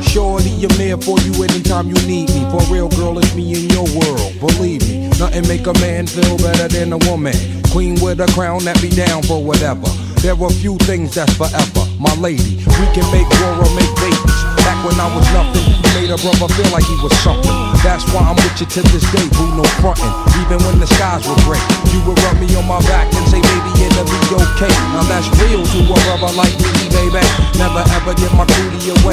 shorty, I'm there for you anytime you need me. For real, girl, it's me in your world. Believe me, nothing make a man feel better than a woman. Queen with a crown that be down for whatever. There are few things that's forever. My lady, we can make war or make babies. Back when I was nothing, you made a brother feel like he was something. That's why I'm with you to this day, boo, no frontin'. Even when the skies were gray, you would rub me on my back and say, baby, it'll be okay. Now that's real to a brother like me, baby. Never ever give my cootie away.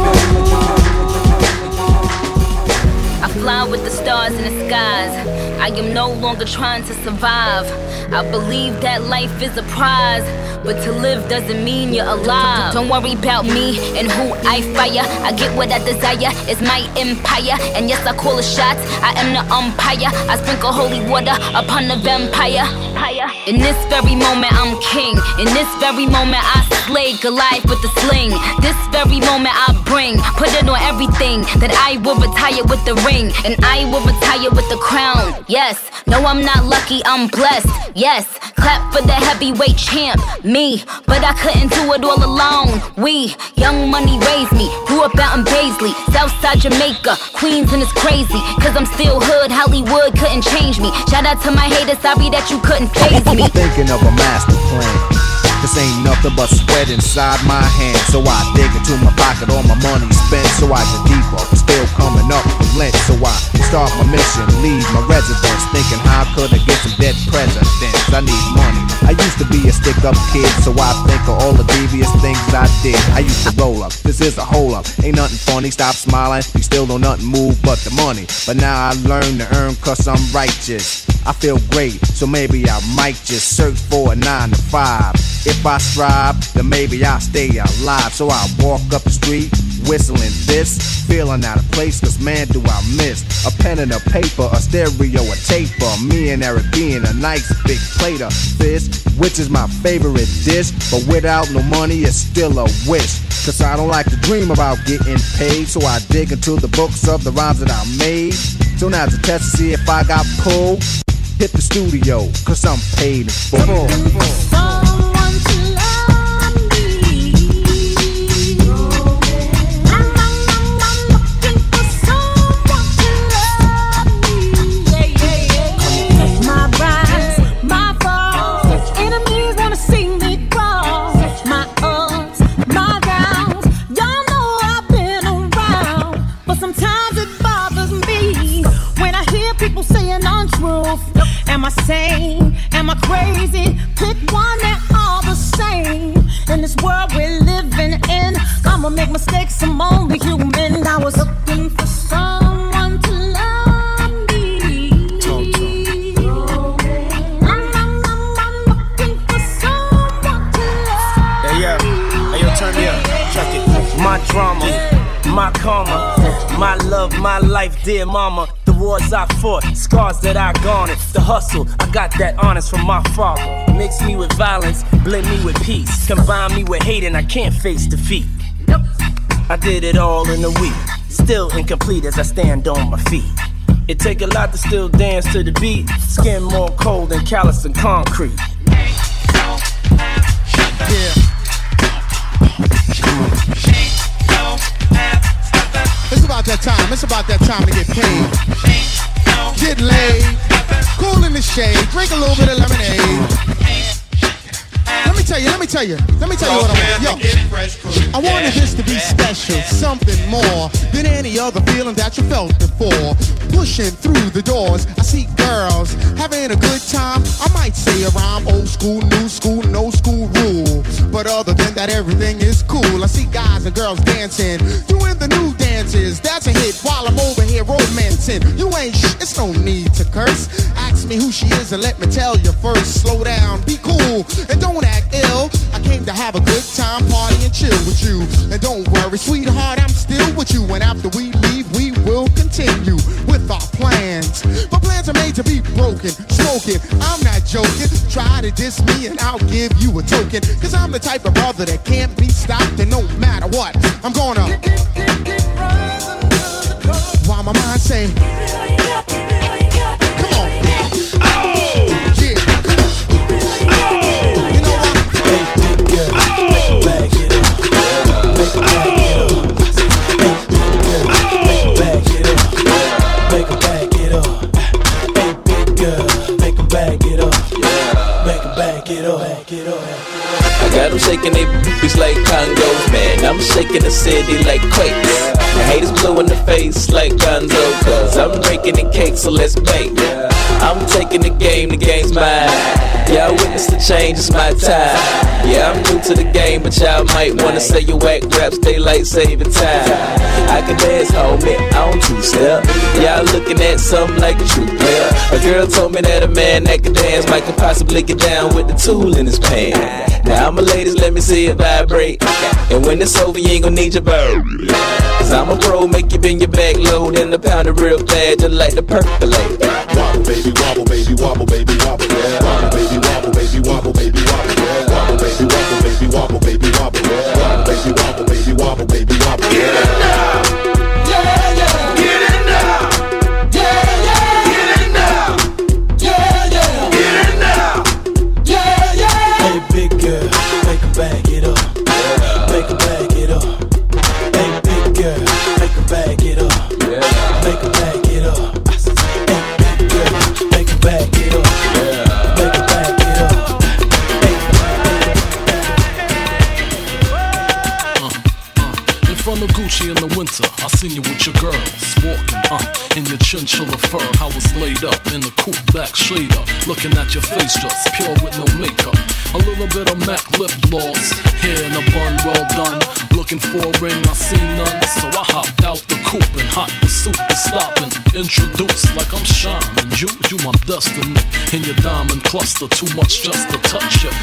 I fly with the stars in the skies. I am no longer trying to survive. I believe that life is a prize, but to live doesn't mean you're alive. Don't worry about me and who I fire. I get what I desire, it's my empire. And yes, I call the shots, I am the umpire. I sprinkle holy water upon the vampire. In this very moment I'm king. In this very moment I slay Goliath with the sling. This very moment I bring, put it on everything, that I will retire with the ring, and I will retire with the crown. Yes, no, I'm not lucky, I'm blessed. Yes, clap for the heavyweight champ, me. But I couldn't do it all alone. We, Young Money raised me, grew up out in Paisley, Southside Jamaica, Queens, and it's crazy, cause I'm still hood, Hollywood couldn't change me. Shout out to my haters, sorry that you couldn't faze me. Thinking of a master plan. This ain't nothing but sweat inside my hand. So I dig into my pocket, all my money spent. So I get deeper, still coming up with lint. So I start my mission, leave my residence, thinking how could I get some dead presidents? I need money. I used to be a stick-up kid, so I think of all the devious things I did. I used to roll up, this is a hole up. Ain't nothing funny, stop smiling. You still don't nothing move but the money. But now I learn to earn cause I'm righteous. I feel great, so maybe I might just search for a 9 to 5. If I strive, then maybe I'll stay alive. So I walk up the street, whistling this, feeling out of place, cause man do I miss a pen and a paper, a stereo, a taper. Me and Eric being a nice big plate of fish, which is my favorite dish. But without no money, it's still a wish. Cause I don't like to dream about getting paid, so I dig into the books of the rhymes that I made. So now's a test to see if I got pulled. Hit the studio, cause I'm paid in full. Someone to love me. I'm looking for someone to love me. Yeah. My rise, my fall. Enemies wanna see me crawl. My ups, my downs. Y'all know I've been around, but sometimes it bothers me when I hear people saying untruth. Am I sane? Am I crazy? Pick one, they're all the same. In this world we're living in, I'ma make mistakes, I'm only human. I was looking for someone to love me. I'm looking for someone to love me. Hey, yo, turn me up. Check it. My drama, my karma, my love, my life, dear mama. Wars I fought, scars that I garnered. The hustle, I got that honest from my father. Mix me with violence, blend me with peace. Combine me with hate and I can't face defeat. I did it all in a week, still incomplete as I stand on my feet. It take a lot to still dance to the beat. Skin more cold than callous and concrete. Yeah. It's about that time. It's about that time to get paid. Get laid. Cool in the shade. Drink a little bit of lemonade. Let me tell you what I want. Yo, I wanted this to be special, something more than any other feeling that you felt before. Pushing through the doors, I see girls having a good time. I might say a rhyme, old school, new school, no school rule. But other than that, everything is cool. I see guys and girls dancing, doing the new dances. That's a hit while I'm over here romancing. You ain't it's no need to curse. Ask me who she is and let me tell you first. Slow down, be cool, and don't act ill. I came to have a good time, party and chill with you. And don't worry, sweetheart, I'm still with you. And after we leave, we will continue with our plans. My plans are made to be broken, smoking. I'm not joking. Try to diss me and I'll give you a token. Cause I'm the type of brother that can't be stopped. And no matter what, I'm gonna while my mind say, come on. beats like Congos. Man, I'm shaking the city like quakes. The haters blue in the face like Gonzo, cause I'm breaking the cake, so let's bake. I'm taking the game's mine. Y'all witness the change, it's my time. Yeah, I'm new to the game, but y'all might wanna say you whack raps, daylight saving time. I can dance, homie, I don't two-step. Y'all looking at something like a true player. A girl told me that a man that can dance might could possibly get down with the tool in his pants. Now my ladies, let me see it vibrate. And when it's over, you ain't gon' need your bird. Cause I'm a pro, make you bend your back low, then the pound it real bad, just like the percolate. Wobble, baby, wobble, baby, wobble, baby, wobble, yeah. Wobble, baby, wobble, baby, wobble, baby, wobble, yeah. Wobble, baby, wobble, baby, wobble, baby, wobble, yeah. Wobble, baby, wobble, baby, wobble, baby, wobble, yeah. Get it now, yeah, yeah. Get it now, yeah, yeah. Get it now, yeah, yeah. Get it now, yeah, yeah. Hey, big girl, make her bag it up. Make her bag it up. Hey, big girl, make her bag it up. Make her bag it up. Make her back it up. Make her back it up. In front of Gucci in the winter, I seen you with your girls walking in your chinchilla fur. I was laid up in a coupe back shader, looking at your face just pure with no makeup. A little bit of MAC lip gloss, hair in a bun, well done. Looking for a ring, I see none, so I hopped out the coupe and hot pursuit is stopping. Introduced like I'm shining, you my destiny. In your diamond cluster, too much just to touch you.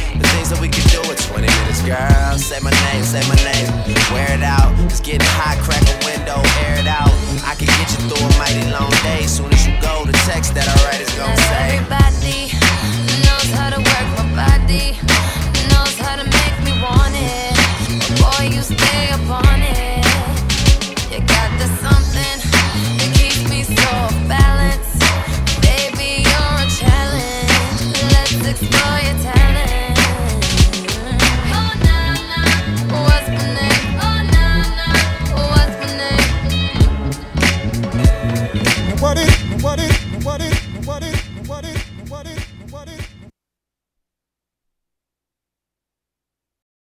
Say my name, wear it out. It's getting hot,